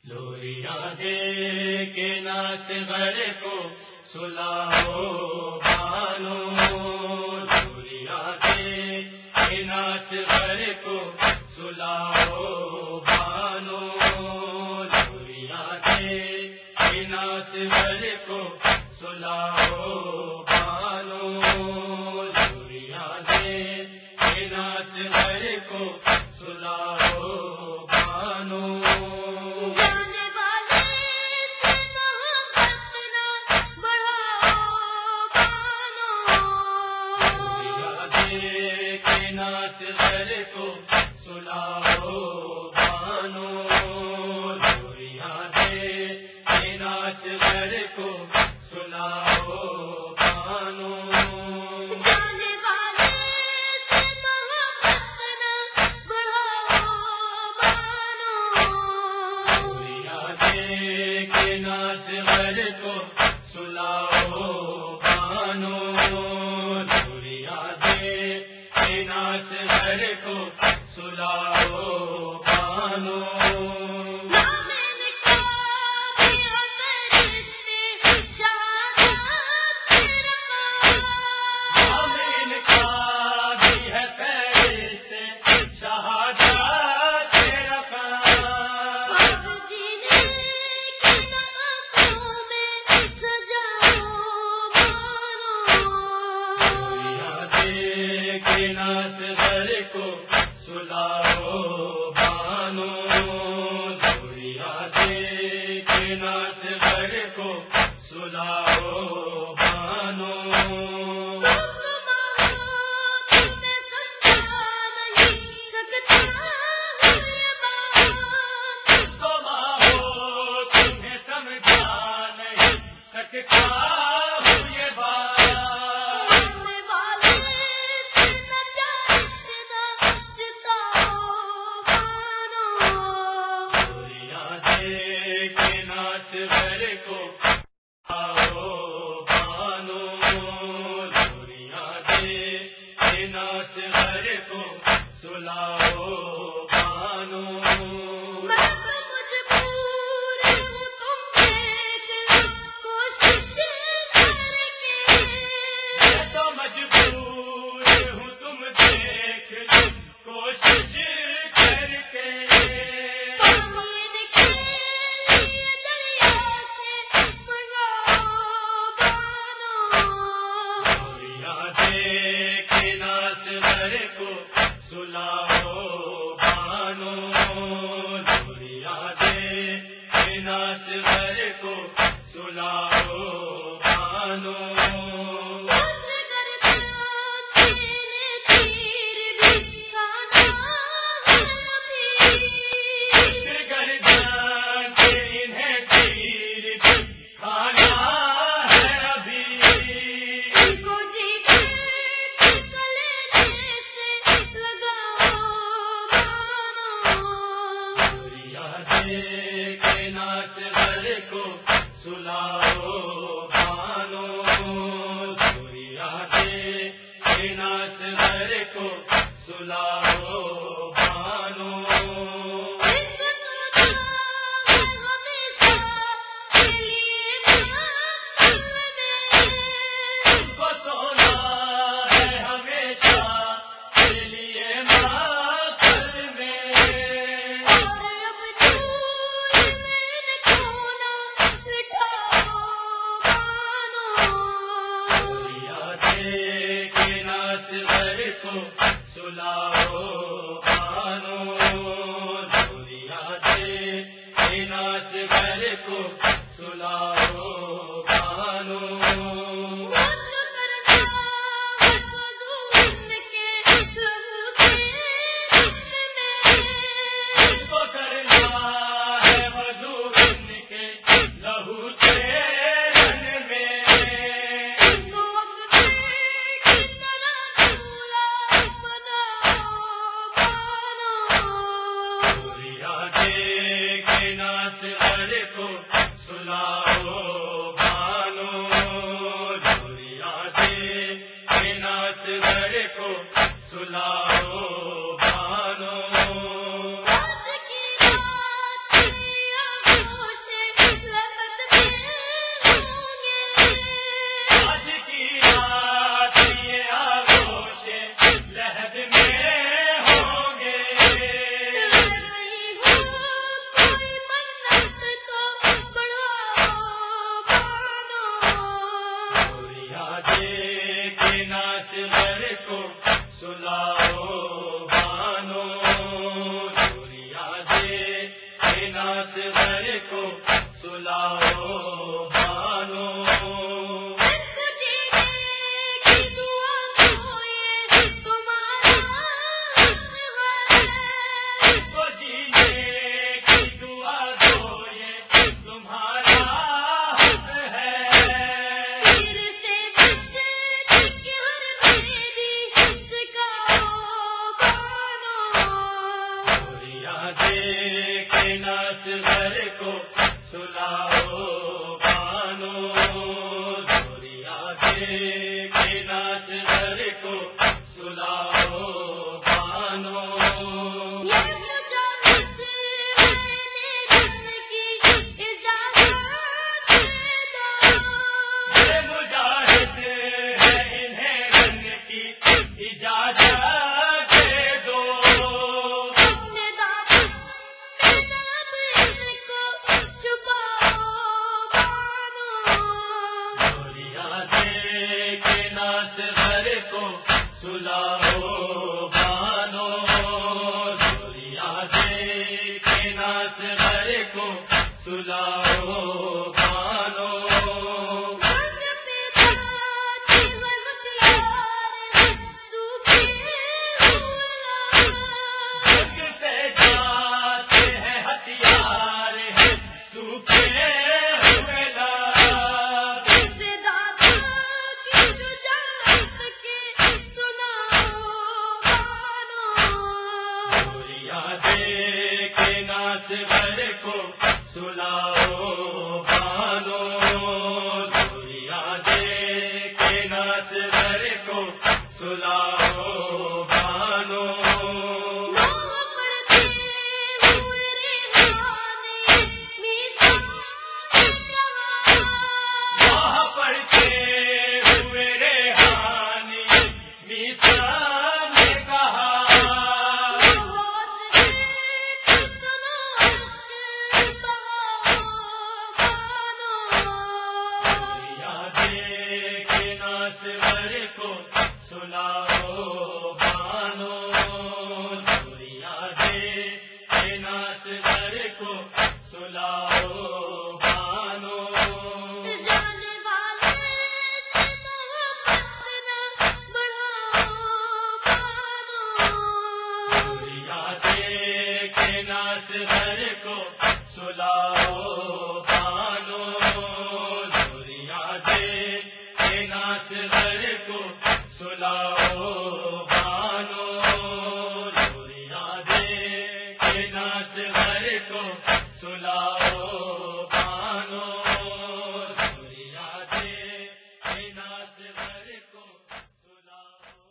لوریاں دے کے ناچ غر کو سلاؤ بانو، لوریاں دے کے ناچ غر کو سلاؤ بانو، لوریاں دے کے ناچ غر کو سلاؤ بانو، لوریاں دے کے ناچ غر کو سلاؤ بانو۔ ناچ غر کو سلاؤ بانو، لوریاں دے کے ناچ غر کو سلاؤ بانو۔ لوریاں دے کے ناچ غر کو سلاؤ بانو، لوریاں دے کے ناچ غر کو سلاؤ بانو۔ ناچ غر کو سلاؤ بانو، لوریاں دے کے ناچ غر کو سلاؤ بانو۔ تمہیں سمجھا نہیں سکتا یہ بات، ناچ غر کو سلاؤ بانو، لوریاں دے کے ناچ غر کو سلاؤ بانو۔ مجبور ہوں تم دیکھ لو کوشش کر کے، ناچ غر کو سلاؤ بانو، لوریاں دے کے ناچ غر کو سلاؤ بانو۔ ناچ غر کو سلاؤ بانو، لوریاں دے کے ناچ غر کو سلاؤ بانو۔ ناچ غر کو سلاؤ بانو، لوریاں دے کے ناچ غر کو سلاؤ بانو۔ ناچ غر کو سلاؤ بانو، لوریاں دے کے ناچ غر کو سلاؤ بانو۔ ناس بھر کو سلاؤ بانو ناس بھر کو سلاؤ بانو دوریا دے کے ناس بھر کو سلاؤ بانو یہ مجاہد ہے انہیں رن کی اجازت دے دو ناس بھر کو سلاؤ بانو دوریا دے کے ناس بھر کو سلاؤ بانو جگ سے جاتے ہیں ہتھیار ہیں سوکھے ہوئے لار ناس بھر کو سلاؤ بانو دوریا دے کے ناس بھر کو سلاؤ بانو وہاں پڑھتے ہوئے ریحانی میثاق نے کہا ناس بھر کو سلاؤ بانو دوریا دے کے ناس بھر کو سلاؤ بانو دوریا دے کے ناس بھر کو سلاؤ بانو دوریا دے ناس بھر کو سلاؤ بانو دوریا دے ناس بھر کو سلاؤ